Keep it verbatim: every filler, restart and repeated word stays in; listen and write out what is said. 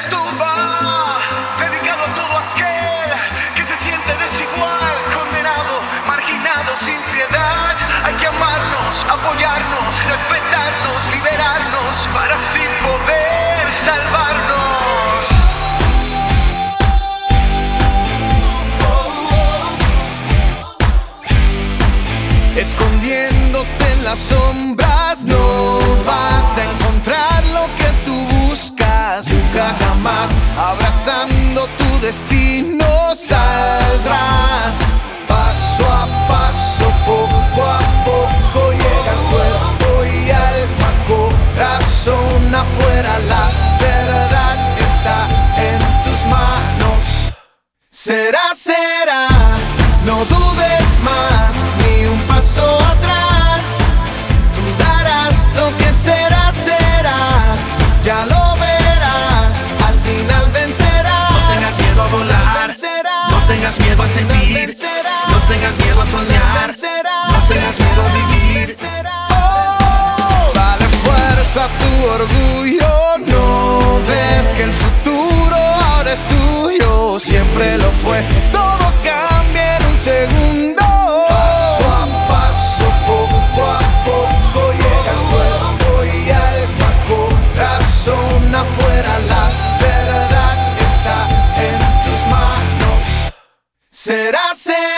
Esto va dedicado a todo aquel que se siente desigual, condenado, marginado, sin piedad. Hay que amarnos, apoyarnos, respetarnos, liberarnos para así poder salvarnos. Escondiéndote en las sombras no vas a encontrar lo que tú buscas, nunca jamás. Abrazando tu destino saldrás. Paso a paso, poco a poco llegas, cuerpo y alma, corazón afuera. La verdad está en tus manos. Será, será, no dudes más, ni un paso atrás. Tú darás lo que será, será, ya lo verás, al final vencerás. No tengas miedo a volar, vencerás. no tengas miedo a sentir, Vencerás. no tengas miedo a soñar, Vencerás. no tengas miedo a vivir. Vencerás. Oh, dale fuerza a tu orgullo, no ves que el futuro ahora es tuyo, siempre lo fue. Todo cambia en un segundo. Paso a paso, poco a poco llegas, cuerpo y alma, corazón afuera. La verdad está en tus manos. Será, será.